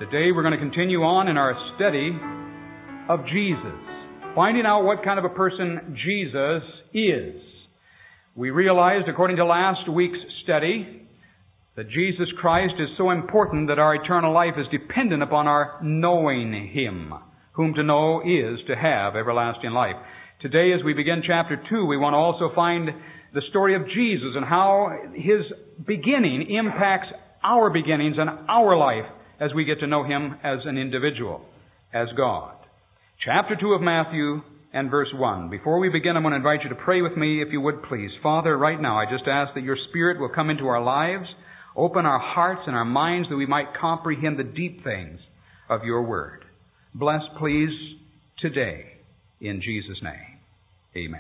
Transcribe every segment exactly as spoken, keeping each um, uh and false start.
Today we're going to continue on in our study of Jesus, finding out what kind of a person Jesus is. We realized, according to last week's study, that Jesus Christ is so important that our eternal life is dependent upon our knowing Him. Whom to know is to have everlasting life. Today, as we begin chapter two, we want to also find the story of Jesus and how His beginning impacts our beginnings and our life as we get to know Him as an individual, as God. Chapter two of Matthew and verse one. Before we begin, I'm going to invite you to pray with me, if you would please. Father, right now, I just ask that Your Spirit will come into our lives, open our hearts and our minds that we might comprehend the deep things of Your Word. Bless, please, today, in Jesus' name. Amen.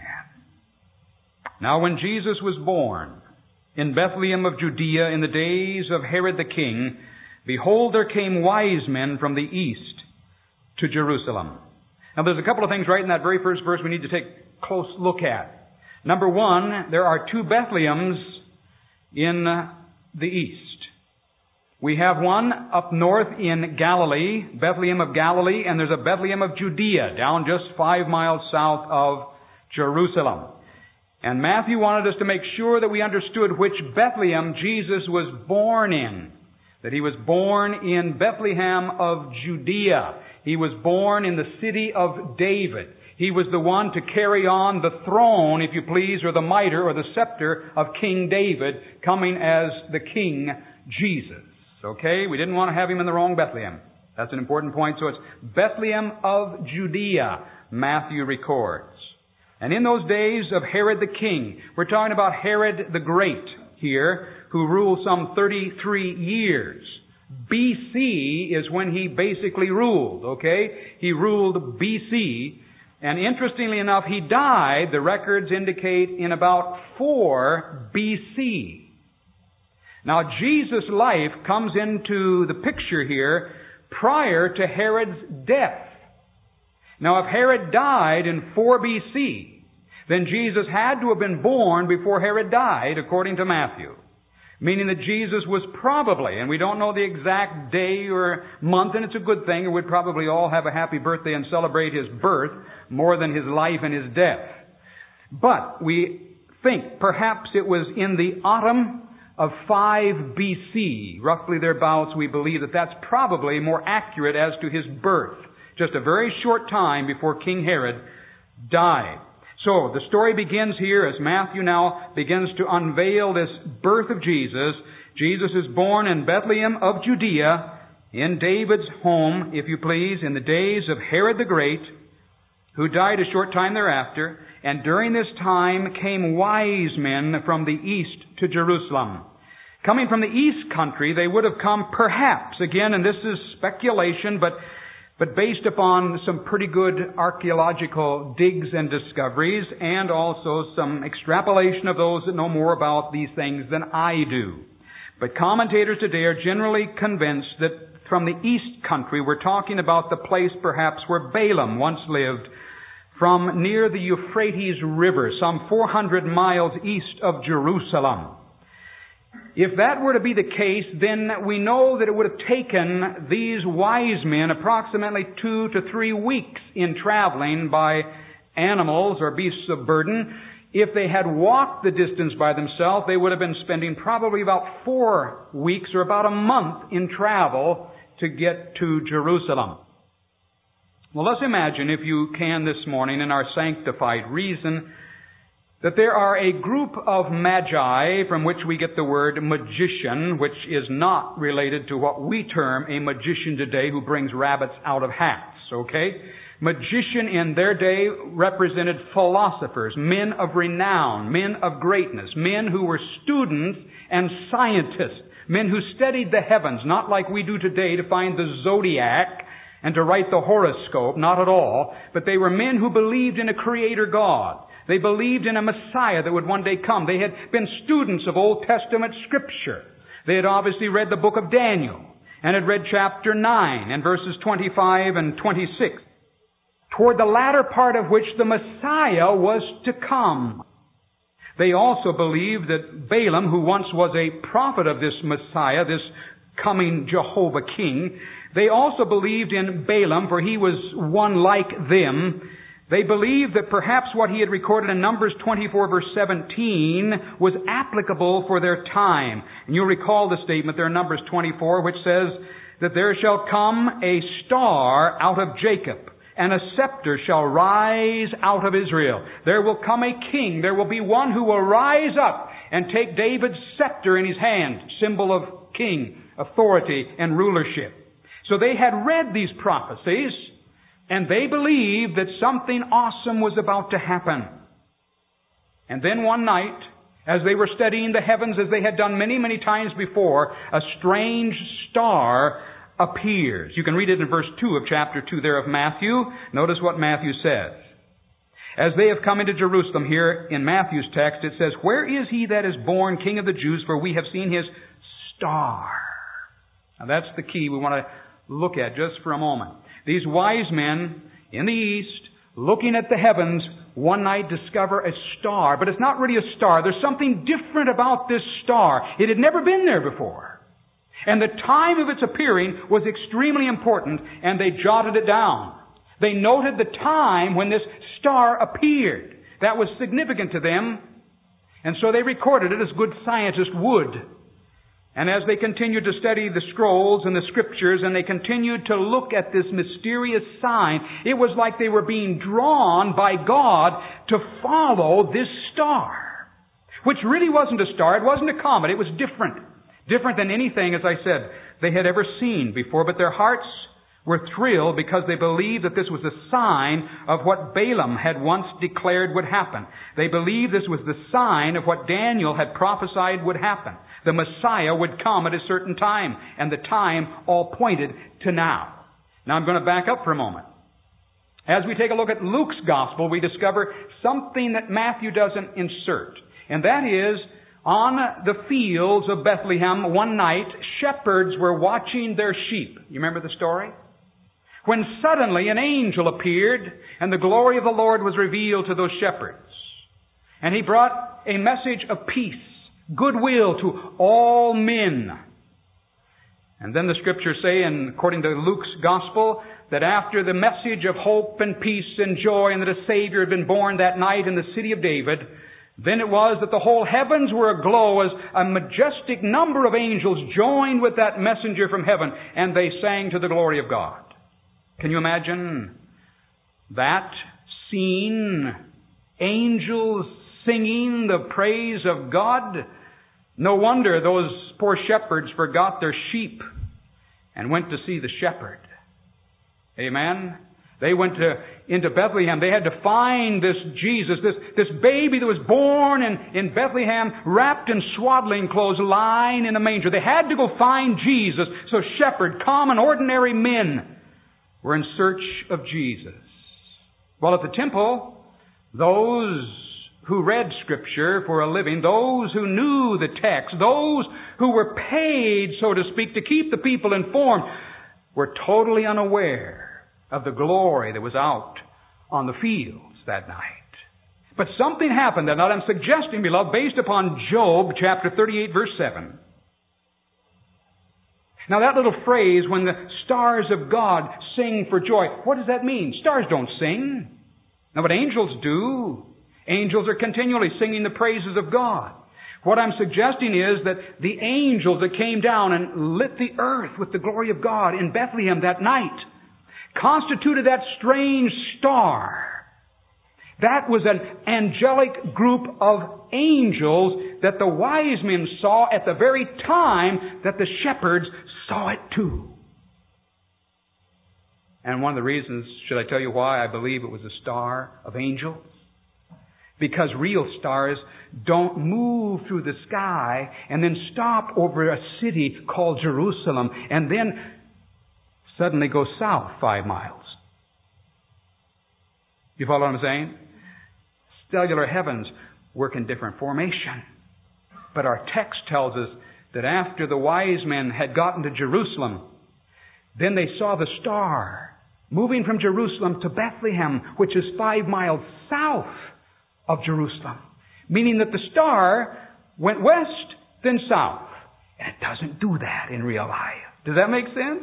Now, when Jesus was born in Bethlehem of Judea in the days of Herod the king, behold, there came wise men from the east to Jerusalem. Now, there's a couple of things right in that very first verse we need to take a close look at. Number one, there are two Bethlehems in the east. We have one up north in Galilee, Bethlehem of Galilee, and there's a Bethlehem of Judea down just five miles south of Jerusalem. And Matthew wanted us to make sure that we understood which Bethlehem Jesus was born in. That He was born in Bethlehem of Judea. He was born in the city of David. He was the one to carry on the throne, if you please, or the mitre or the scepter of King David, coming as the King Jesus. Okay? We didn't want to have Him in the wrong Bethlehem. That's an important point. So it's Bethlehem of Judea, Matthew records. And in those days of Herod the king, we're talking about Herod the Great here, who ruled some thirty-three years. B C is when he basically ruled, okay? He ruled B C, and interestingly enough, he died, the records indicate, in about four B C. Now, Jesus' life comes into the picture here prior to Herod's death. Now, if Herod died in four B C, then Jesus had to have been born before Herod died, according to Matthew. Meaning that Jesus was probably, and we don't know the exact day or month, and it's a good thing, and we'd probably all have a happy birthday and celebrate His birth more than His life and His death. But we think perhaps it was in the autumn of five B C, roughly thereabouts. We believe that that's probably more accurate as to His birth. Just a very short time before King Herod died. So, the story begins here as Matthew now begins to unveil this birth of Jesus. Jesus is born in Bethlehem of Judea, in David's home, if you please, in the days of Herod the Great, who died a short time thereafter. And during this time came wise men from the east to Jerusalem. Coming from the east country, they would have come perhaps, again, and this is speculation, but But based upon some pretty good archaeological digs and discoveries, and also some extrapolation of those that know more about these things than I do. But commentators today are generally convinced that from the east country, we're talking about the place perhaps where Balaam once lived, from near the Euphrates River, some four hundred miles east of Jerusalem. If that were to be the case, then we know that it would have taken these wise men approximately two to three weeks in traveling by animals or beasts of burden. If they had walked the distance by themselves, they would have been spending probably about four weeks or about a month in travel to get to Jerusalem. Well, let's imagine, if you can this morning, in our sanctified reason, that there are a group of magi from which we get the word magician, which is not related to what we term a magician today who brings rabbits out of hats, okay? Magician in their day represented philosophers, men of renown, men of greatness, men who were students and scientists, men who studied the heavens, not like we do today to find the zodiac and to write the horoscope, not at all, but they were men who believed in a creator God. They believed in a Messiah that would one day come. They had been students of Old Testament Scripture. They had obviously read the book of Daniel and had read chapter nine and verses twenty-five and twenty-six, toward the latter part of which the Messiah was to come. They also believed that Balaam, who once was a prophet of this Messiah, this coming Jehovah King, They also believed in Balaam, for he was one like them. They believed that perhaps what he had recorded in Numbers twenty-four, verse seventeen, was applicable for their time. And you'll recall the statement there in Numbers twenty-four, which says that there shall come a star out of Jacob, and a scepter shall rise out of Israel. There will come a king. There will be one who will rise up and take David's scepter in his hand, symbol of king, authority, and rulership. So they had read these prophecies, and they believed that something awesome was about to happen. And then one night, as they were studying the heavens as they had done many, many times before, a strange star appears. You can read it in verse two of chapter two there of Matthew. Notice what Matthew says. As they have come into Jerusalem here in Matthew's text, it says, "Where is he that is born King of the Jews? For we have seen his star." Now that's the key we want to look at just for a moment. These wise men in the east, looking at the heavens, one night discover a star. But it's not really a star. There's something different about this star. It had never been there before. And the time of its appearing was extremely important, and they jotted it down. They noted the time when this star appeared. That was significant to them. And so they recorded it as good scientists would. And as they continued to study the scrolls and the scriptures, and they continued to look at this mysterious sign, it was like they were being drawn by God to follow this star. Which really wasn't a star. It wasn't a comet. It was different. Different than anything, as I said, they had ever seen before. But their hearts were thrilled because they believed that this was a sign of what Balaam had once declared would happen. They believed this was the sign of what Daniel had prophesied would happen. The Messiah would come at a certain time, and the time all pointed to now. Now I'm going to back up for a moment. As we take a look at Luke's gospel, we discover something that Matthew doesn't insert. And that is, on the fields of Bethlehem one night, shepherds were watching their sheep. You remember the story? When suddenly an angel appeared, and the glory of the Lord was revealed to those shepherds. And he brought a message of peace, goodwill to all men. And then the scriptures say, and according to Luke's gospel, that after the message of hope and peace and joy, and that a Savior had been born that night in the city of David, then it was that the whole heavens were aglow as a majestic number of angels joined with that messenger from heaven, and they sang to the glory of God. Can you imagine that scene? Angels singing the praise of God. No wonder those poor shepherds forgot their sheep and went to see the shepherd. Amen? They went to, into Bethlehem. They had to find this Jesus, this, this baby that was born in, in Bethlehem, wrapped in swaddling clothes, lying in a manger. They had to go find Jesus. So shepherds, common, ordinary men, were in search of Jesus. Well, at the temple, those who read Scripture for a living, those who knew the text, those who were paid, so to speak, to keep the people informed, were totally unaware of the glory that was out on the fields that night. But something happened that night. I'm suggesting, beloved, based upon Job chapter thirty-eight, verse seven. Now that little phrase, when the stars of God sing for joy, what does that mean? Stars don't sing. Now, but angels do. Angels are continually singing the praises of God. What I'm suggesting is that the angels that came down and lit the earth with the glory of God in Bethlehem that night constituted that strange star. That was an angelic group of angels that the wise men saw at the very time that the shepherds saw it too. And one of the reasons, should I tell you why I believe it was a star of angels? Because real stars don't move through the sky and then stop over a city called Jerusalem and then suddenly go south five miles. You follow what I'm saying? Stellar heavens work in different formation. But our text tells us that after the wise men had gotten to Jerusalem, then they saw the star moving from Jerusalem to Bethlehem, which is five miles south of Jerusalem. Meaning that the star went west, then south. And it doesn't do that in real life. Does that make sense?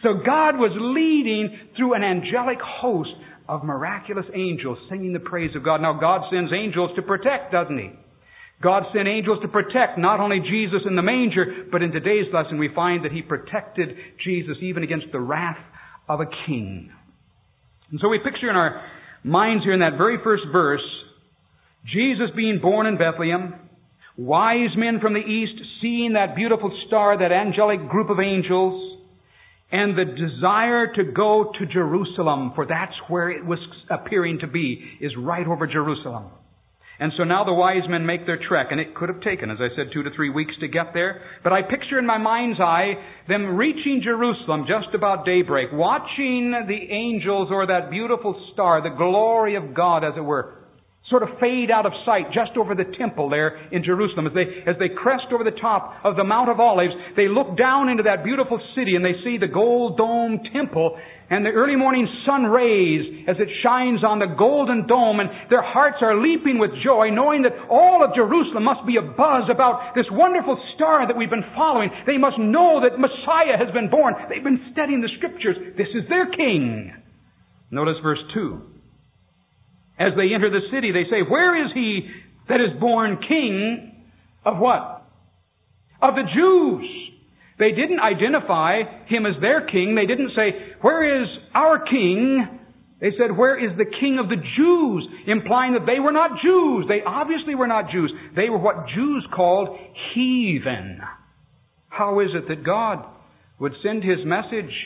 So God was leading through an angelic host of miraculous angels singing the praise of God. Now God sends angels to protect, doesn't He? God sent angels to protect not only Jesus in the manger, but in today's lesson we find that He protected Jesus even against the wrath of a king. And so we picture in our minds here in that very first verse, Jesus being born in Bethlehem, wise men from the east seeing that beautiful star, that angelic group of angels, and the desire to go to Jerusalem, for that's where it was appearing to be, is right over Jerusalem. And so now the wise men make their trek, and it could have taken, as I said, two to three weeks to get there. But I picture in my mind's eye them reaching Jerusalem just about daybreak, watching the angels or that beautiful star, the glory of God, as it were, sort of fade out of sight just over the temple there in Jerusalem. As they, as they crest over the top of the Mount of Olives, they look down into that beautiful city and they see the gold dome temple and the early morning sun rays as it shines on the golden dome, and their hearts are leaping with joy, knowing that all of Jerusalem must be abuzz about this wonderful star that we've been following. They must know that Messiah has been born. They've been studying the Scriptures. This is their King. Notice verse two. As they enter the city, they say, "Where is he that is born King of what? Of the Jews." They didn't identify Him as their King. They didn't say, "Where is our King?" They said, "Where is the King of the Jews?" Implying that they were not Jews. They obviously were not Jews. They were what Jews called heathen. How is it that God would send His message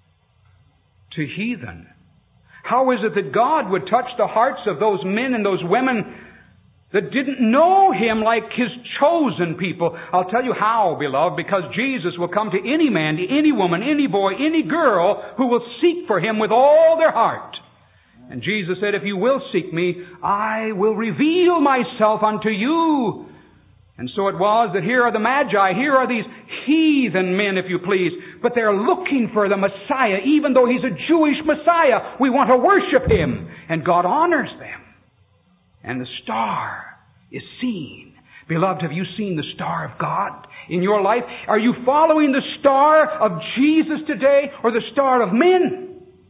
to heathen? How is it that God would touch the hearts of those men and those women that didn't know Him like His chosen people? I'll tell you how, beloved, because Jesus will come to any man, to any woman, any boy, any girl who will seek for Him with all their heart. And Jesus said, "If you will seek Me, I will reveal Myself unto you." And so it was that here are the Magi, here are these heathen men, if you please, but they're looking for the Messiah, even though He's a Jewish Messiah. We want to worship Him, and God honors them. And the star is seen. Beloved, have you seen the star of God in your life? Are you following the star of Jesus today, or the star of men?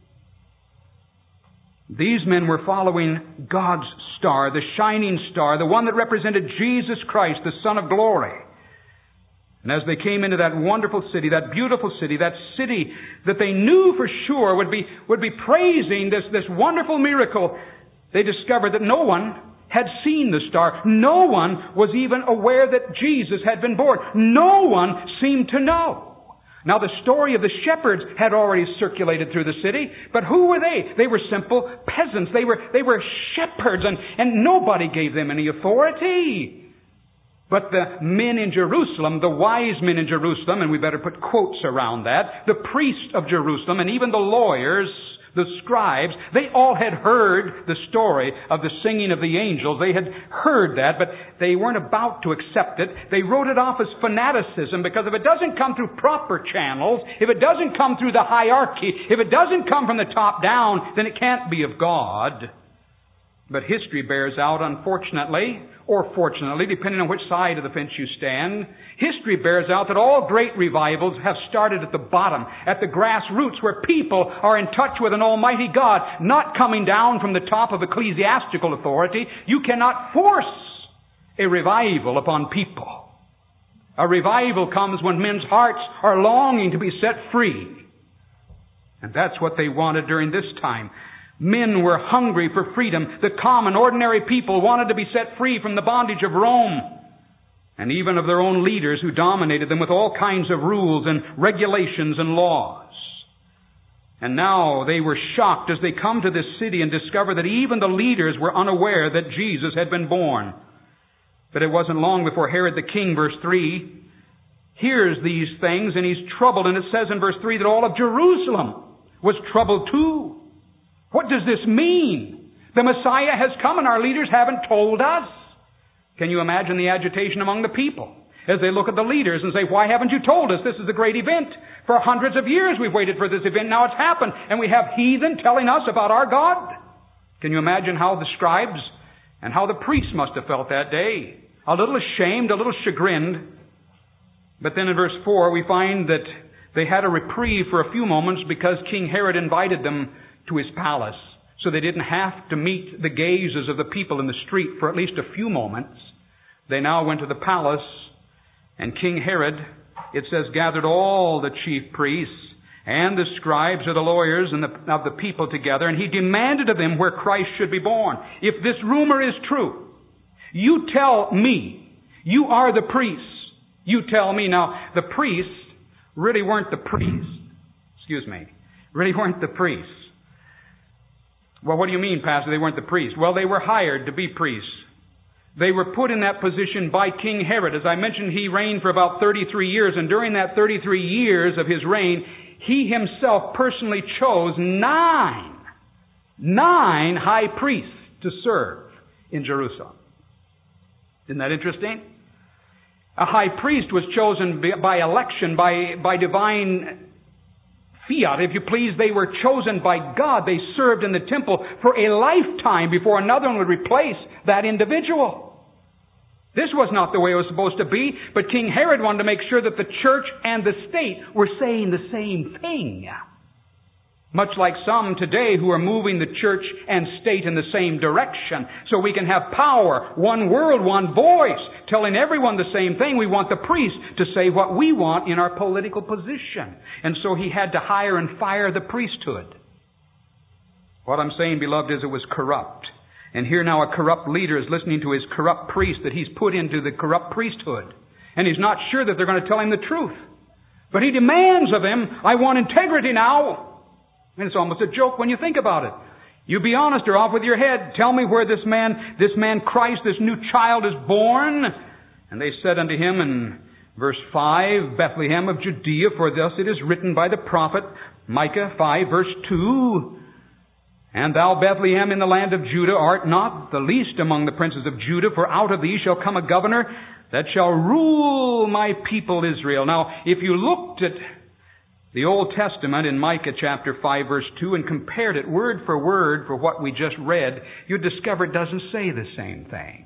These men were following God's star, the shining star, the one that represented Jesus Christ, the Son of Glory. And as they came into that wonderful city, that beautiful city, that city that they knew for sure would be, would be praising this, this wonderful miracle, they discovered that no one had seen the star. No one was even aware that Jesus had been born. No one seemed to know. Now, the story of the shepherds had already circulated through the city, but who were they? They were simple peasants. They were, they were shepherds, and, and nobody gave them any authority. But the men in Jerusalem, the wise men in Jerusalem, and we better put quotes around that, the priests of Jerusalem, and even the lawyers, the scribes, they all had heard the story of the singing of the angels. They had heard that, but they weren't about to accept it. They wrote it off as fanaticism, because if it doesn't come through proper channels, if it doesn't come through the hierarchy, if it doesn't come from the top down, then it can't be of God. But history bears out, unfortunately, or fortunately, depending on which side of the fence you stand, history bears out that all great revivals have started at the bottom, at the grassroots, where people are in touch with an almighty God, not coming down from the top of ecclesiastical authority. You cannot force a revival upon people. A revival comes when men's hearts are longing to be set free. And that's what they wanted during this time. Men were hungry for freedom. The common, ordinary people wanted to be set free from the bondage of Rome, and even of their own leaders who dominated them with all kinds of rules and regulations and laws. And now they were shocked as they come to this city and discover that even the leaders were unaware that Jesus had been born. But it wasn't long before Herod the king, verse three, hears these things, and he's troubled. And it says in verse three that all of Jerusalem was troubled too. What does this mean? The Messiah has come and our leaders haven't told us. Can you imagine the agitation among the people as they look at the leaders and say, "Why haven't you told us? This is a great event. For hundreds of years we've waited for this event. Now it's happened. And we have heathen telling us about our God." Can you imagine how the scribes and how the priests must have felt that day? A little ashamed, a little chagrined. But then in verse four we find that They had a reprieve for a few moments because King Herod invited them to his palace. So they didn't have to meet the gazes of the people in the street for at least a few moments. They now went to the palace, and King Herod, it says, gathered all the chief priests and the scribes or the lawyers and the, of the people together, and he demanded of them where Christ should be born. If this rumor is true, you tell me. You are the priests. You tell me. Now, the priests really weren't the priests. Excuse me. Really weren't the priests. Well, what do you mean, Pastor? They weren't the priests. Well, they were hired to be priests. They were put in that position by King Herod. As I mentioned, he reigned for about thirty-three years, and during that thirty-three years of his reign, he himself personally chose nine, nine high priests to serve in Jerusalem. Isn't that interesting? A high priest was chosen by election, by, by divine fiat, if you please. They were chosen by God. They served in the temple for a lifetime before another one would replace that individual. This was not the way it was supposed to be, but King Herod wanted to make sure that the church and the state were saying the same thing. Much like some today who are moving the church and state in the same direction, so we can have power, one world, one voice, telling everyone the same thing. We want the priest to say what we want in our political position. And so he had to hire and fire the priesthood. What I'm saying, beloved, is it was corrupt. And here now a corrupt leader is listening to his corrupt priest that he's put into the corrupt priesthood. And he's not sure that they're going to tell him the truth. But he demands of him, I want integrity now. And it's almost a joke when you think about it. You be honest or off with your head. Tell me where this man, this man Christ, this new child is born. And they said unto him in verse five, Bethlehem of Judea, for thus it is written by the prophet Micah five, verse two. And thou, Bethlehem, in the land of Judah, art not the least among the princes of Judah, for out of thee shall come a governor that shall rule my people Israel. Now, if you looked at the Old Testament in Micah chapter five, verse two, and compared it word for word for what we just read, you'd discover it doesn't say the same thing.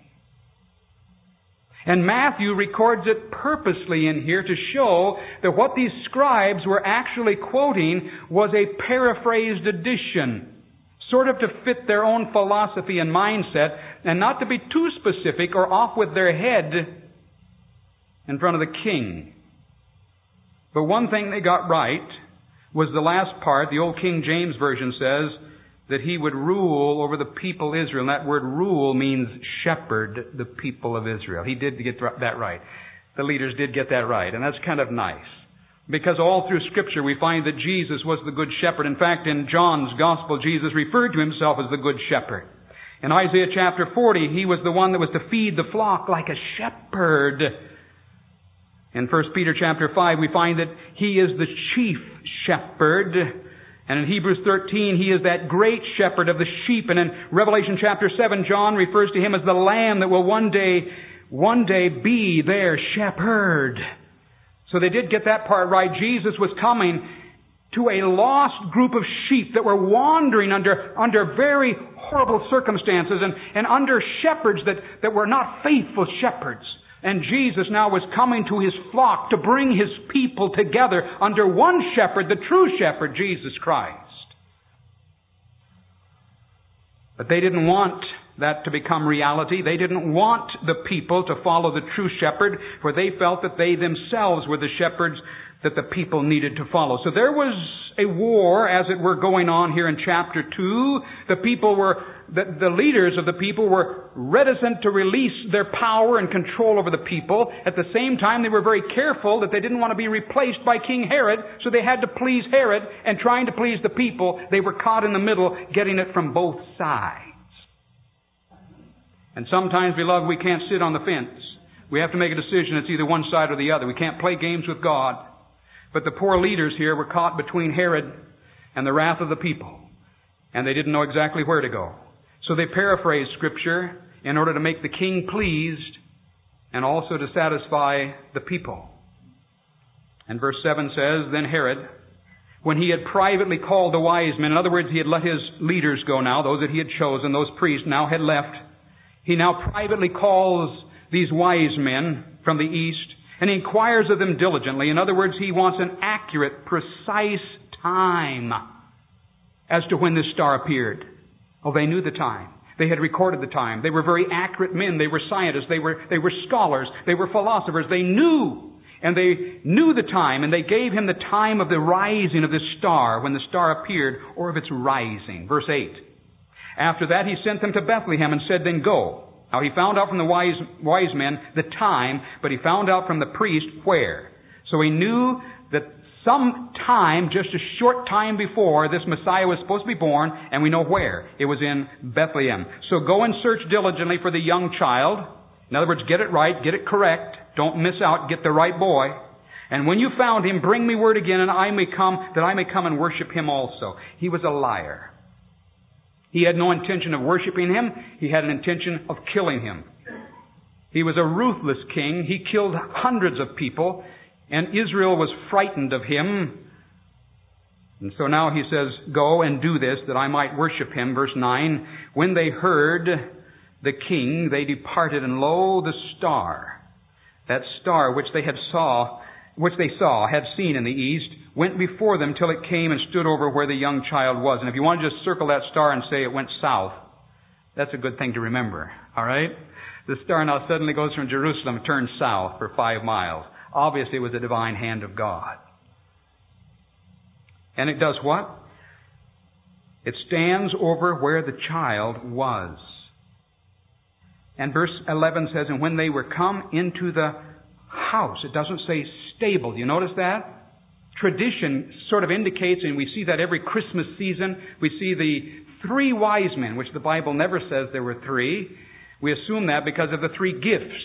And Matthew records it purposely in here to show that what these scribes were actually quoting was a paraphrased edition, sort of to fit their own philosophy and mindset, and not to be too specific or off with their head in front of the king. But one thing they got right was the last part. The old King James Version says that he would rule over the people Israel. And that word rule means shepherd the people of Israel. He did get that right. The leaders did get that right. And that's kind of nice. Because all through Scripture we find that Jesus was the good shepherd. In fact, in John's Gospel, Jesus referred to himself as the good shepherd. In Isaiah chapter forty, he was the one that was to feed the flock like a shepherd. In First Peter chapter five, we find that he is the chief shepherd. And in Hebrews thirteen, he is that great shepherd of the sheep. And in Revelation chapter seven, John refers to him as the lamb that will one day, one day be their shepherd. So they did get that part right. Jesus was coming to a lost group of sheep that were wandering under, under very horrible circumstances and, and under shepherds that, that were not faithful shepherds. And Jesus now was coming to his flock to bring his people together under one shepherd, the true shepherd, Jesus Christ. But they didn't want that to become reality. They didn't want the people to follow the true shepherd, for they felt that they themselves were the shepherds that the people needed to follow. So there was a war, as it were, going on here in chapter two. The people were, the, the leaders of the people were reticent to release their power and control over the people. At the same time, they were very careful that they didn't want to be replaced by King Herod, so they had to please Herod, and trying to please the people, they were caught in the middle, getting it from both sides. And sometimes, beloved, we can't sit on the fence. We have to make a decision. It's either one side or the other. We can't play games with God. But the poor leaders here were caught between Herod and the wrath of the people. And they didn't know exactly where to go. So they paraphrased Scripture in order to make the king pleased and also to satisfy the people. And verse seven says, Then Herod, when he had privately called the wise men, in other words, he had let his leaders go now, those that he had chosen, those priests now had left. He now privately calls these wise men from the east, And he inquires of them diligently. In other words, he wants an accurate, precise time as to when this star appeared. Oh, they knew the time. They had recorded the time. They were very accurate men. They were scientists. They were, they were scholars. They were philosophers. They knew. And they knew the time. And they gave him the time of the rising of this star, when the star appeared, or of its rising. Verse eight. After that, he sent them to Bethlehem and said, then go. Now, he found out from the wise, wise men the time, but he found out from the priest where. So he knew that some time, just a short time before, this Messiah was supposed to be born, and we know where. It was in Bethlehem. So go and search diligently for the young child. In other words, get it right, get it correct. Don't miss out, get the right boy. And when you found him, bring me word again, and I may come, that I may come and worship him also. He was a liar. He had no intention of worshiping him. He had an intention of killing him. He was a ruthless king. He killed hundreds of people. And Israel was frightened of him. And so now he says, go and do this, that I might worship him. Verse nine, when they heard the king, they departed, and lo, the star, that star which they had saw, which they saw, had seen in the east, went before them till it came and stood over where the young child was. And if you want to just circle that star and say it went south, that's a good thing to remember. All right? The star now suddenly goes from Jerusalem, turns south for five miles. Obviously, it was the divine hand of God. And it does what? It stands over where the child was. And verse eleven says, and when they were come into the house, it doesn't say stable. Do you notice that? Tradition sort of indicates, and we see that every Christmas season, we see the three wise men, which the Bible never says there were three. We assume that because of the three gifts.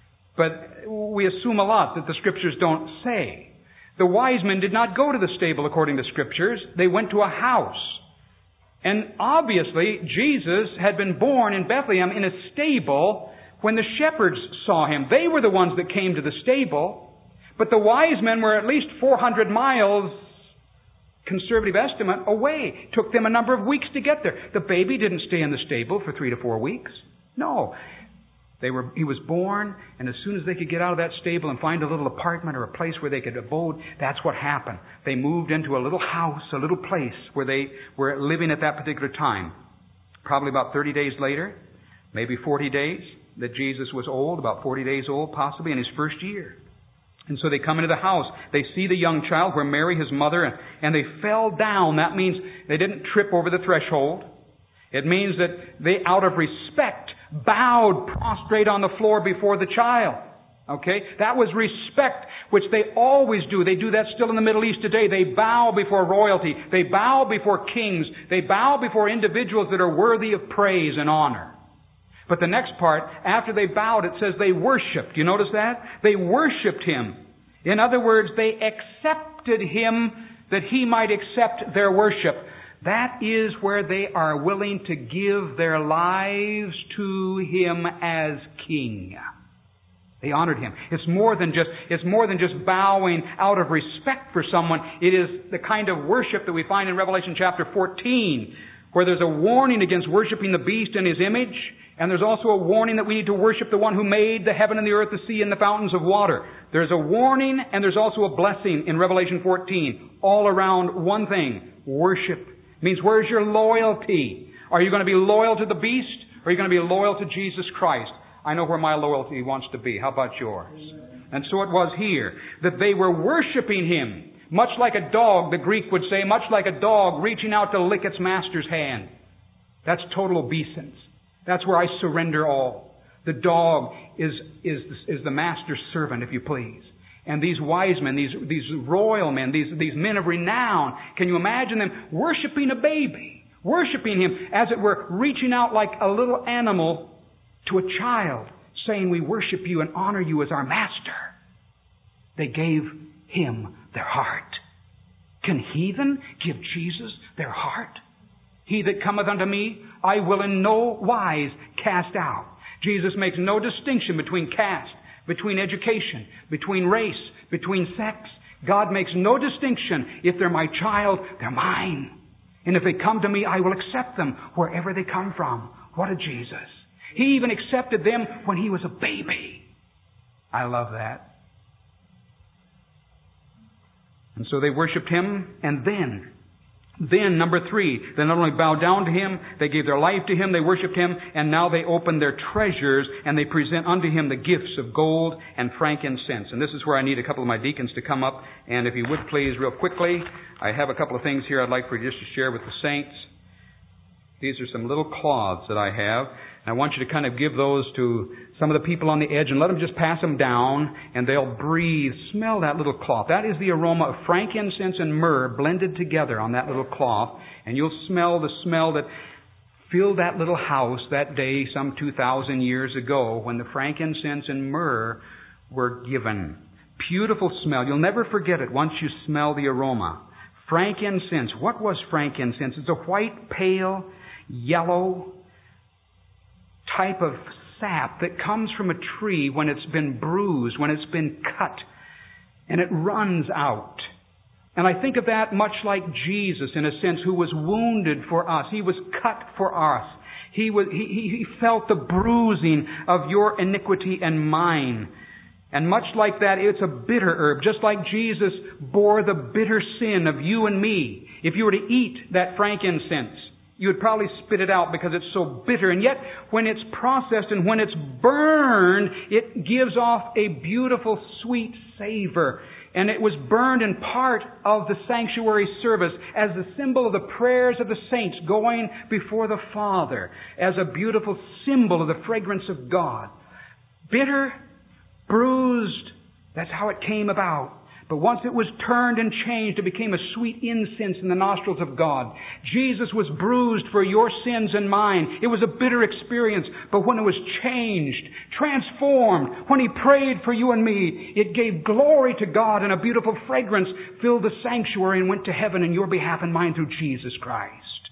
But we assume a lot that the Scriptures don't say. The wise men did not go to the stable according to Scriptures. They went to a house. And obviously, Jesus had been born in Bethlehem in a stable when the shepherds saw him. They were the ones that came to the stable. But the wise men were at least four hundred miles, conservative estimate, away. It took them a number of weeks to get there. The baby didn't stay in the stable for three to four weeks. No. They were, he was born, and as soon as they could get out of that stable and find a little apartment or a place where they could abode, that's what happened. They moved into a little house, a little place where they were living at that particular time. Probably about thirty days later, maybe forty days, that Jesus was old, about forty days old, possibly in his first year. And so they come into the house. They see the young child where Mary, his mother, and they fell down. That means they didn't trip over the threshold. It means that they, out of respect, bowed prostrate on the floor before the child. Okay? That was respect, which they always do. They do that still in the Middle East today. They bow before royalty. They bow before kings. They bow before individuals that are worthy of praise and honor. But the next part, after they bowed, it says they worshiped. You notice that? They worshiped him. In other words, they accepted him that he might accept their worship. That is where they are willing to give their lives to him as king. They honored him. It's more than just, it's more than just bowing out of respect for someone. It is the kind of worship that we find in Revelation chapter fourteen, where there's a warning against worshiping the beast and his image, and there's also a warning that we need to worship the one who made the heaven and the earth, the sea, and the fountains of water. There's a warning and there's also a blessing in Revelation fourteen, all around one thing: worship. Means, where's your loyalty? Are you going to be loyal to the beast, or are you going to be loyal to Jesus Christ? I know where my loyalty wants to be. How about yours? Amen. And so it was here, that they were worshiping him, much like a dog, the Greek would say, much like a dog reaching out to lick its master's hand. That's total obeisance. That's where I surrender all. The dog is, is, is the master's servant, if you please. And these wise men, these, these royal men, these, these men of renown, can you imagine them worshiping a baby? Worshiping him, as it were, reaching out like a little animal to a child, saying, we worship you and honor you as our master. They gave him their heart. Can heathen give Jesus their heart? He that cometh unto me, I will in no wise cast out. Jesus makes no distinction between caste, between education, between race, between sex. God makes no distinction. If they're my child, they're mine. And if they come to me, I will accept them wherever they come from. What a Jesus. He even accepted them when he was a baby. I love that. And so they worshipped him, and then, then, number three, they not only bowed down to him, they gave their life to him, they worshipped him, and now they open their treasures, and they present unto him the gifts of gold and frankincense. And this is where I need a couple of my deacons to come up, and if you would please, real quickly, I have a couple of things here I'd like for you just to share with the saints. These are some little cloths that I have. And I want you to kind of give those to some of the people on the edge and let them just pass them down, and they'll breathe. Smell that little cloth. That is the aroma of frankincense and myrrh blended together on that little cloth. And you'll smell the smell that filled that little house that day some two thousand years ago when the frankincense and myrrh were given. Beautiful smell. You'll never forget it once you smell the aroma. Frankincense. What was frankincense? It's a white, pale, yellow type of sap that comes from a tree when it's been bruised, when it's been cut, and it runs out. And I think of that much like Jesus, in a sense, who was wounded for us. He was cut for us. He was, he, he felt the bruising of your iniquity and mine. And much like that, it's a bitter herb. Just like Jesus bore the bitter sin of you and me. If you were to eat that frankincense, you would probably spit it out because it's so bitter. And yet, when it's processed and when it's burned, it gives off a beautiful, sweet savor. And it was burned in part of the sanctuary service as the symbol of the prayers of the saints going before the Father, as a beautiful symbol of the fragrance of God. Bitter, bruised, that's how it came about. But once it was turned and changed, it became a sweet incense in the nostrils of God. Jesus was bruised for your sins and mine. It was a bitter experience, but when it was changed, transformed, when He prayed for you and me, it gave glory to God, and a beautiful fragrance filled the sanctuary and went to heaven in your behalf and mine through Jesus Christ.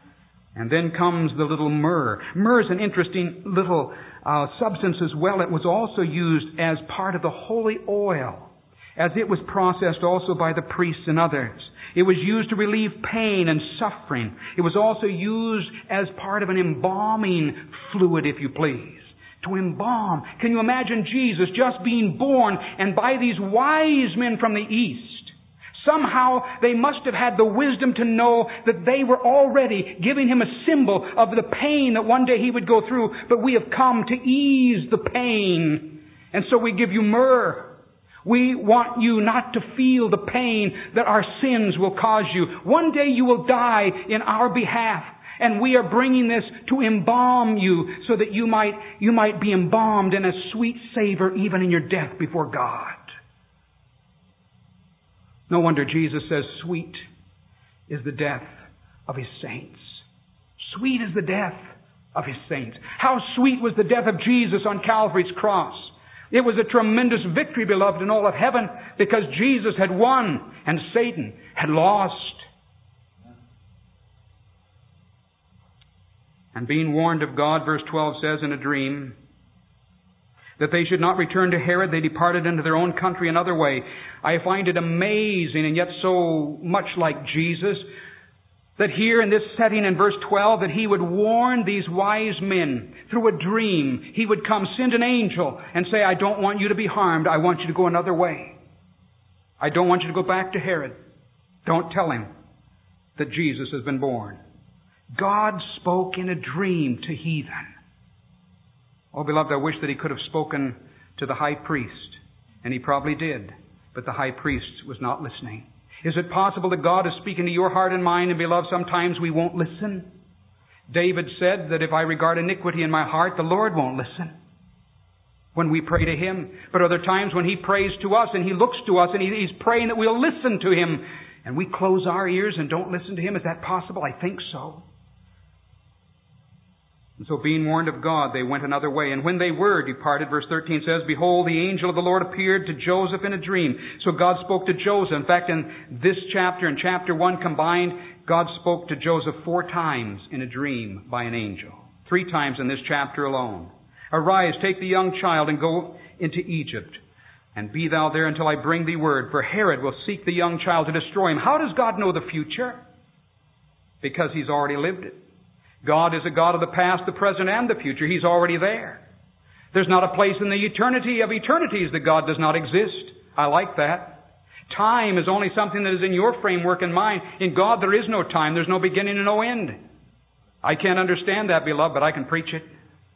And then comes the little myrrh. Myrrh is an interesting little uh, substance as well. It was also used as part of the holy oil, as it was processed also by the priests and others. It was used to relieve pain and suffering. It was also used as part of an embalming fluid, if you please. To embalm. Can you imagine Jesus just being born, and by these wise men from the east, somehow they must have had the wisdom to know that they were already giving Him a symbol of the pain that one day He would go through, but we have come to ease the pain. And so we give you myrrh. We want you not to feel the pain that our sins will cause you. One day you will die in our behalf, and we are bringing this to embalm you so that you might, you might be embalmed in a sweet savor even in your death before God. No wonder Jesus says, sweet is the death of His saints. Sweet is the death of His saints. How sweet was the death of Jesus on Calvary's cross. It was a tremendous victory, beloved, in all of heaven, because Jesus had won and Satan had lost. And being warned of God, verse twelve says in a dream, that they should not return to Herod, they departed into their own country another way. I find it amazing, and yet so much like Jesus, that here in this setting in verse twelve, that He would warn these wise men through a dream. He would come, send an angel, and say, I don't want you to be harmed. I want you to go another way. I don't want you to go back to Herod. Don't tell him that Jesus has been born. God spoke in a dream to heathen. Oh, beloved, I wish that He could have spoken to the high priest, and He probably did, but the high priest was not listening. Is it possible that God is speaking to your heart and mind, and beloved, sometimes we won't listen? David said that if I regard iniquity in my heart, the Lord won't listen when we pray to Him. But other times when He prays to us and He looks to us and he, He's praying that we'll listen to Him, and we close our ears and don't listen to Him. Is that possible? I think so. And so being warned of God, they went another way. And when they were departed, verse thirteen says, behold, the angel of the Lord appeared to Joseph in a dream. So God spoke to Joseph. In fact, in this chapter and chapter one combined, God spoke to Joseph four times in a dream by an angel. Three times in this chapter alone. Arise, take the young child and go into Egypt, and be thou there until I bring thee word. For Herod will seek the young child to destroy him. How does God know the future? Because He's already lived it. God is a God of the past, the present, and the future. He's already there. There's not a place in the eternity of eternities that God does not exist. I like that. Time is only something that is in your framework and mind. In God there is no time. There's no beginning and no end. I can't understand that, beloved, but I can preach it.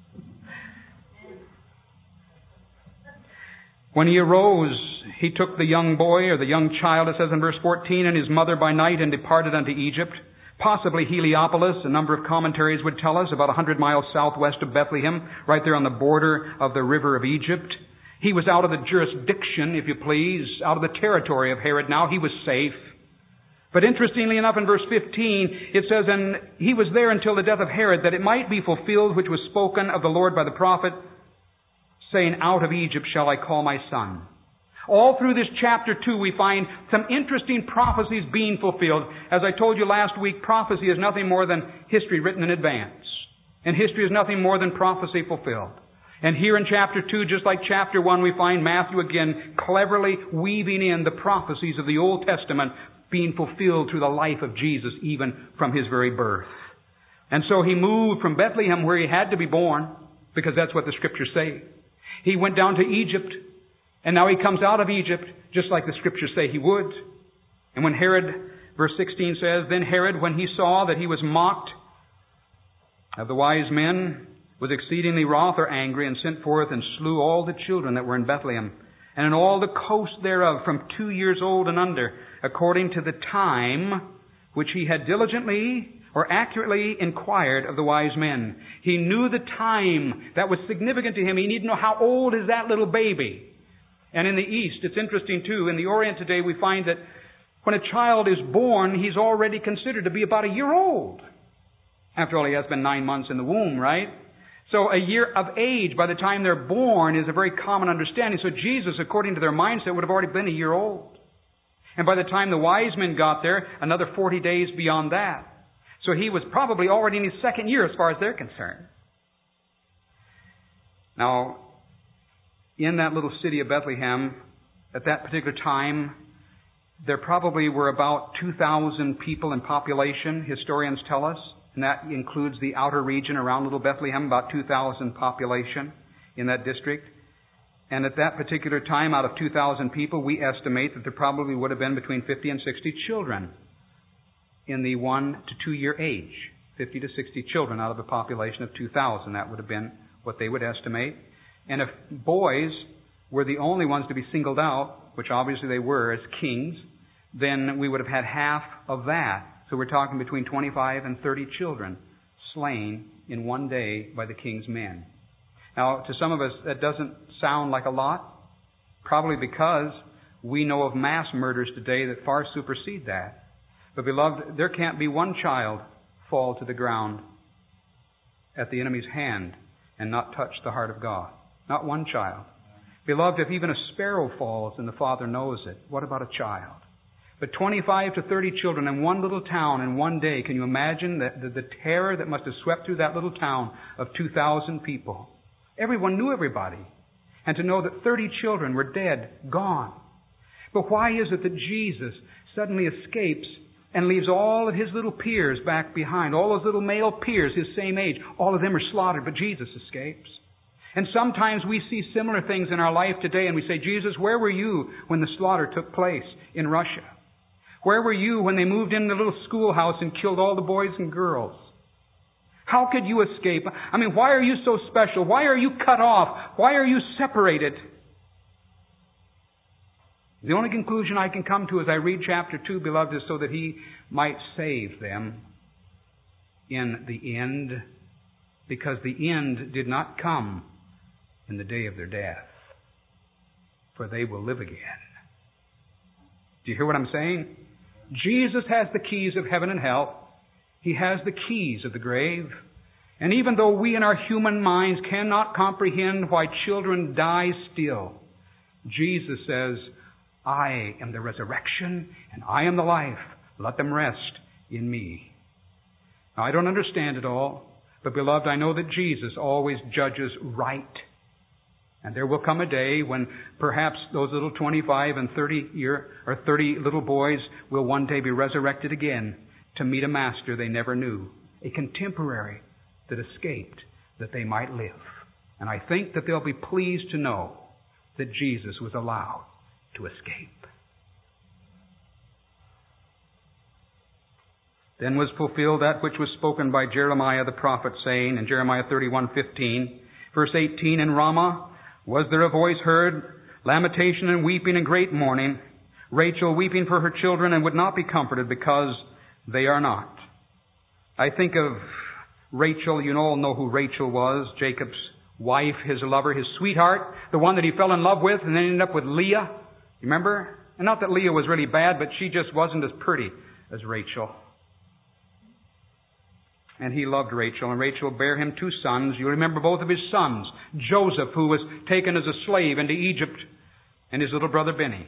When he arose, he took the young boy, or the young child, it says in verse fourteen, and his mother by night, and departed unto Egypt. Possibly Heliopolis, a number of commentaries would tell us, about a hundred miles southwest of Bethlehem, right there on the border of the river of Egypt. He was out of the jurisdiction, if you please, out of the territory of Herod now. He was safe. But interestingly enough, in verse fifteen, it says, and he was there until the death of Herod, that it might be fulfilled which was spoken of the Lord by the prophet, saying, out of Egypt shall I call my son. All through this chapter two, we find some interesting prophecies being fulfilled. As I told you last week, prophecy is nothing more than history written in advance. And history is nothing more than prophecy fulfilled. And here in chapter two, just like chapter one, we find Matthew again cleverly weaving in the prophecies of the Old Testament being fulfilled through the life of Jesus, even from his very birth. And so he moved from Bethlehem, where he had to be born, because that's what the Scriptures say. He went down to Egypt, and now he comes out of Egypt, just like the Scriptures say he would. And when Herod, verse sixteen says, then Herod, when he saw that he was mocked of the wise men, was exceedingly wroth or angry, and sent forth and slew all the children that were in Bethlehem, and in all the coast thereof, from two years old and under, according to the time which he had diligently or accurately inquired of the wise men. He knew the time that was significant to him. He needed to know how old is that little baby. And in the East, it's interesting too, in the Orient today we find that when a child is born, he's already considered to be about a year old. After all, he has been nine months in the womb, right? So a year of age by the time they're born is a very common understanding. So Jesus, according to their mindset, would have already been a year old. And by the time the wise men got there, another forty days beyond that. So he was probably already in his second year as far as they're concerned. Now, in that little city of Bethlehem, at that particular time, there probably were about two thousand people in population, historians tell us. And that includes the outer region around little Bethlehem, about two thousand population in that district. And at that particular time, out of two thousand people, we estimate that there probably would have been between fifty and sixty children in the one to two year age. fifty to sixty children out of a population of two thousand. That would have been what they would estimate. And if boys were the only ones to be singled out, which obviously they were as kings, then we would have had half of that. So we're talking between twenty-five and thirty children slain in one day by the king's men. Now, to some of us, that doesn't sound like a lot, probably because we know of mass murders today that far supersede that. But beloved, there can't be one child fall to the ground at the enemy's hand and not touch the heart of God. Not one child. Beloved, if even a sparrow falls and the Father knows it, what about a child? But twenty-five to thirty children in one little town in one day, can you imagine the, the, the terror that must have swept through that little town of two thousand people? Everyone knew everybody. And to know that thirty children were dead, gone. But why is it that Jesus suddenly escapes and leaves all of his little peers back behind? All those little male peers, his same age, all of them are slaughtered, but Jesus escapes. And sometimes we see similar things in our life today and we say, Jesus, where were you when the slaughter took place in Russia? Where were you when they moved in the little schoolhouse and killed all the boys and girls? How could you escape? I mean, why are you so special? Why are you cut off? Why are you separated? The only conclusion I can come to as I read chapter two, beloved, is so that he might save them in the end, because the end did not come in the day of their death, for they will live again. Do you hear what I'm saying? Jesus has the keys of heaven and hell. He has the keys of the grave. And even though we in our human minds cannot comprehend why children die still, Jesus says, I am the resurrection and I am the life. Let them rest in me. Now, I don't understand it all, but beloved, I know that Jesus always judges right. And there will come a day when perhaps those little twenty-five and thirty year or thirty little boys will one day be resurrected again to meet a master they never knew, a contemporary that escaped that they might live. And I think that they'll be pleased to know that Jesus was allowed to escape. Then was fulfilled that which was spoken by Jeremiah the prophet, saying in Jeremiah thirty-one fifteen, verse eighteen, In Ramah was there a voice heard, lamentation and weeping and great mourning, Rachel weeping for her children and would not be comforted because they are not. I think of Rachel. You all know who Rachel was, Jacob's wife, his lover, his sweetheart, the one that he fell in love with and then ended up with Leah. Remember? And not that Leah was really bad, but she just wasn't as pretty as Rachel. And he loved Rachel, and Rachel bare him two sons. You remember both of his sons, Joseph, who was taken as a slave into Egypt, and his little brother Benny.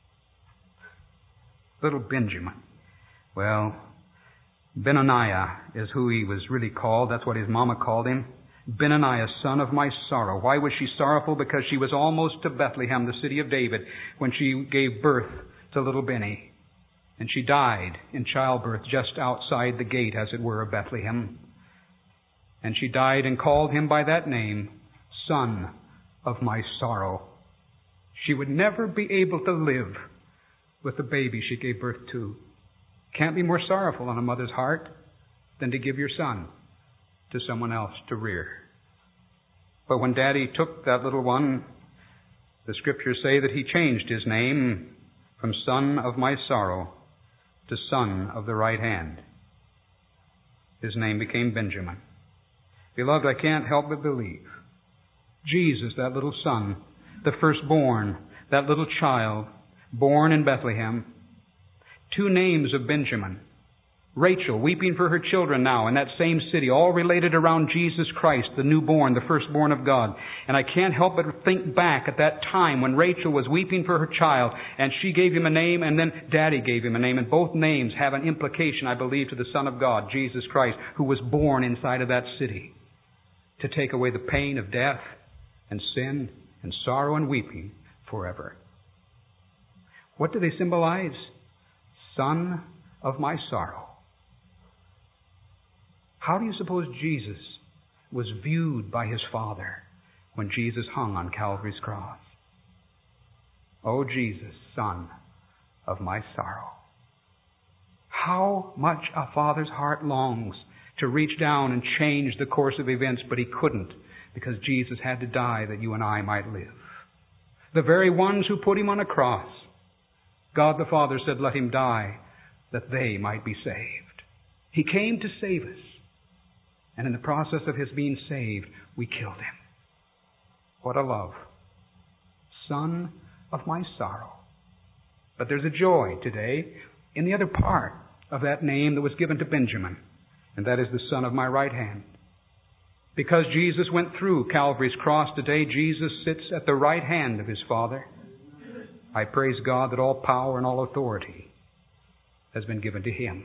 Little Benjamin. Well, Benaniah is who he was really called. That's what his mama called him. Benaniah, son of my sorrow. Why was she sorrowful? Because she was almost to Bethlehem, the city of David, when she gave birth to little Benny. And she died in childbirth just outside the gate, as it were, of Bethlehem. And she died and called him by that name, Son of my sorrow. She would never be able to live with the baby she gave birth to. Can't be more sorrowful on a mother's heart than to give your son to someone else to rear. But when Daddy took that little one, the Scriptures say that he changed his name from Son of my sorrow to Son of the right hand. His name became Benjamin. Beloved, I can't help but believe Jesus, that little son, the firstborn, that little child, born in Bethlehem, two names of Benjamin. Rachel, weeping for her children now in that same city, all related around Jesus Christ, the newborn, the firstborn of God. And I can't help but think back at that time when Rachel was weeping for her child, and she gave him a name, and then Daddy gave him a name. And both names have an implication, I believe, to the Son of God, Jesus Christ, who was born inside of that city to take away the pain of death and sin and sorrow and weeping forever. What do they symbolize? Son of my sorrow. How do you suppose Jesus was viewed by his Father when Jesus hung on Calvary's cross? O Jesus, Son of my sorrow. How much a father's heart longs to reach down and change the course of events, but he couldn't because Jesus had to die that you and I might live. The very ones who put him on a cross, God the Father said, let him die that they might be saved. He came to save us. And in the process of his being saved, we killed him. What a love. Son of my sorrow. But there's a joy today in the other part of that name that was given to Benjamin. And that is the Son of my right hand. Because Jesus went through Calvary's cross today, Jesus sits at the right hand of his Father. I praise God that all power and all authority has been given to him.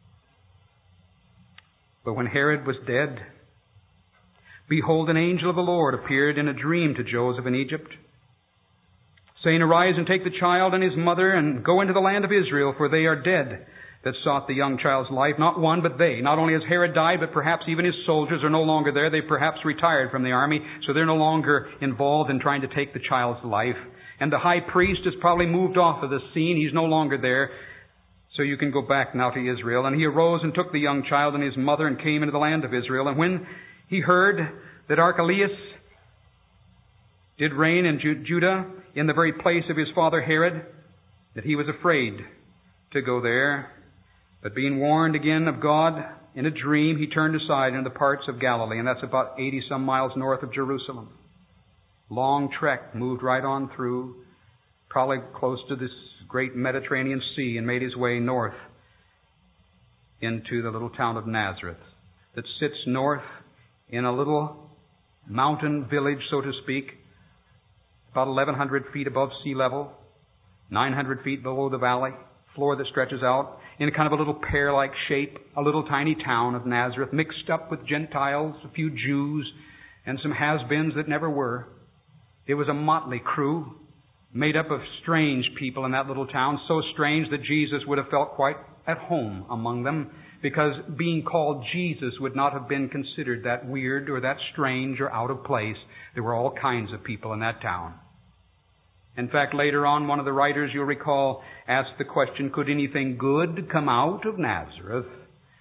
But when Herod was dead, behold, an angel of the Lord appeared in a dream to Joseph in Egypt, saying, Arise and take the child and his mother and go into the land of Israel, for they are dead that sought the young child's life. Not one, but they. Not only has Herod died, but perhaps even his soldiers are no longer there. They perhaps retired from the army, so they're no longer involved in trying to take the child's life. And the high priest has probably moved off of the scene. He's no longer there. So you can go back now to Israel. And he arose and took the young child and his mother and came into the land of Israel. And when he heard that Archelaus did reign in Judah in the very place of his father Herod, that he was afraid to go there. But being warned again of God in a dream, he turned aside into the parts of Galilee. And that's about eighty some miles north of Jerusalem. Long trek, moved right on through, probably close to this great Mediterranean Sea, and made his way north into the little town of Nazareth that sits north in a little mountain village, so to speak, about eleven hundred feet above sea level, nine hundred feet below the valley, floor that stretches out in a kind of a little pear-like shape, a little tiny town of Nazareth, mixed up with Gentiles, a few Jews, and some has-beens that never were. It was a motley crew, made up of strange people in that little town, so strange that Jesus would have felt quite at home among them, because being called Jesus would not have been considered that weird or that strange or out of place. There were all kinds of people in that town. In fact, later on, one of the writers, you'll recall, asked the question, could anything good come out of Nazareth?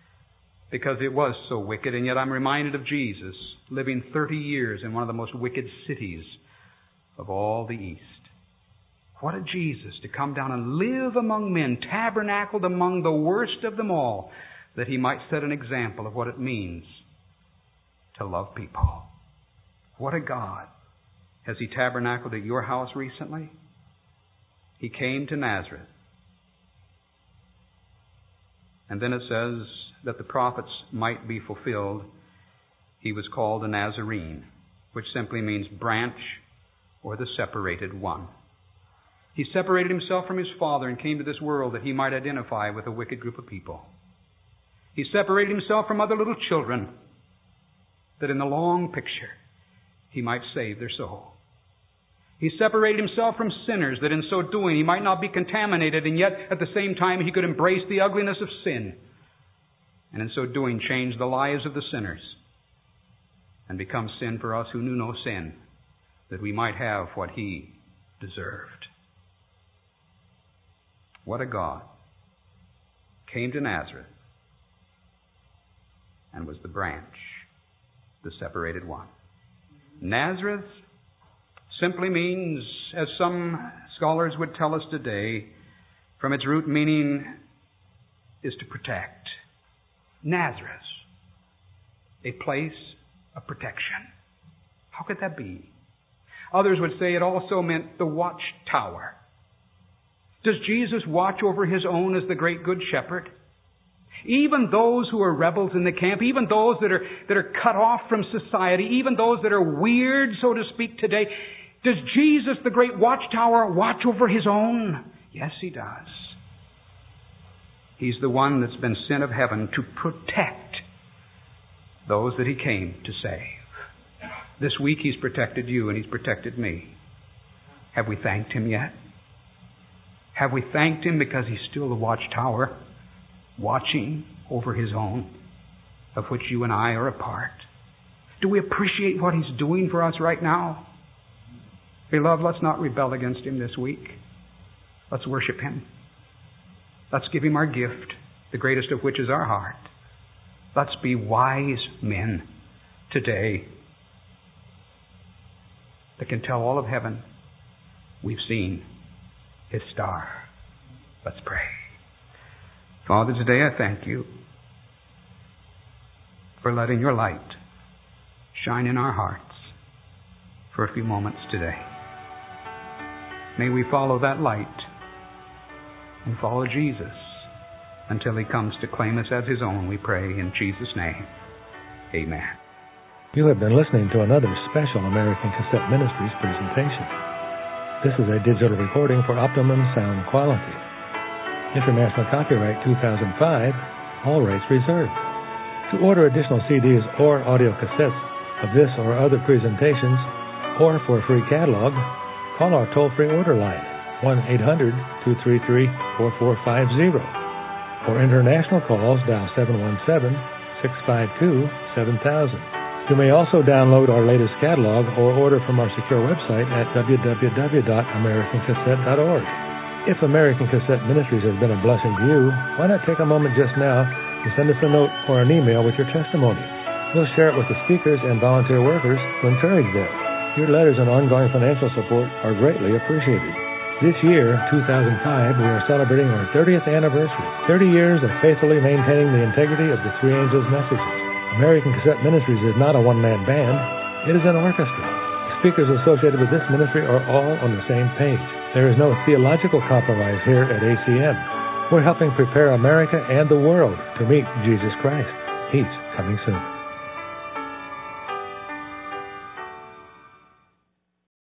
because it was so wicked, and yet I'm reminded of Jesus living thirty years in one of the most wicked cities of all the East. What a Jesus to come down and live among men, tabernacled among the worst of them all, that He might set an example of what it means to love people. What a God. Has He tabernacled at your house recently? He came to Nazareth. And then it says that the prophets might be fulfilled. He was called a Nazarene, which simply means branch or the separated one. He separated Himself from His Father and came to this world that He might identify with a wicked group of people. He separated Himself from other little children that in the long picture He might save their soul. He separated Himself from sinners that in so doing He might not be contaminated, and yet at the same time He could embrace the ugliness of sin and in so doing change the lives of the sinners and become sin for us who knew no sin, that we might have what He deserved. What a God. Came to Nazareth and was the branch, the separated one. Nazareth simply means, as some scholars would tell us today, from its root meaning is to protect. Nazareth, a place of protection. How could that be? Others would say it also meant the watchtower. Does Jesus watch over His own as the great good shepherd? Even those who are rebels in the camp, even those that are, that are cut off from society, even those that are weird, so to speak, today, does Jesus, the great watchtower, watch over His own? Yes, He does. He's the one that's been sent of heaven to protect those that He came to save. This week He's protected you and He's protected me. Have we thanked Him yet? Have we thanked Him because He's still the watchtower, watching over His own, of which you and I are a part? Do we appreciate what He's doing for us right now? Beloved, let's not rebel against Him this week. Let's worship Him. Let's give Him our gift, the greatest of which is our heart. Let's be wise men today that can tell all of heaven, we've seen His star. Let's pray. Father, today I thank You for letting Your light shine in our hearts for a few moments today. May we follow that light and follow Jesus until He comes to claim us as His own, we pray in Jesus' name. Amen. You have been listening to another special American Cassette Ministries presentation. This is a digital recording for optimum sound quality. International copyright two thousand five, all rights reserved. To order additional C Ds or audio cassettes of this or other presentations, or for a free catalog, call our toll-free order line, one eight hundred, two three three, four four five zero. For international calls, dial seven one seven, six five two, seven thousand. You may also download our latest catalog or order from our secure website at w w w dot american cassette dot org. If American Cassette Ministries has been a blessing to you, why not take a moment just now and send us a note or an email with your testimony. We'll share it with the speakers and volunteer workers to encourage them. Your letters and ongoing financial support are greatly appreciated. This year, two thousand five, we are celebrating our thirtieth anniversary, thirty years of faithfully maintaining the integrity of the Three Angels messages. American Cassette Ministries is not a one-man band. It is an orchestra. The speakers associated with this ministry are all on the same page. There is no theological compromise here at A C M. We're helping prepare America and the world to meet Jesus Christ. He's coming soon.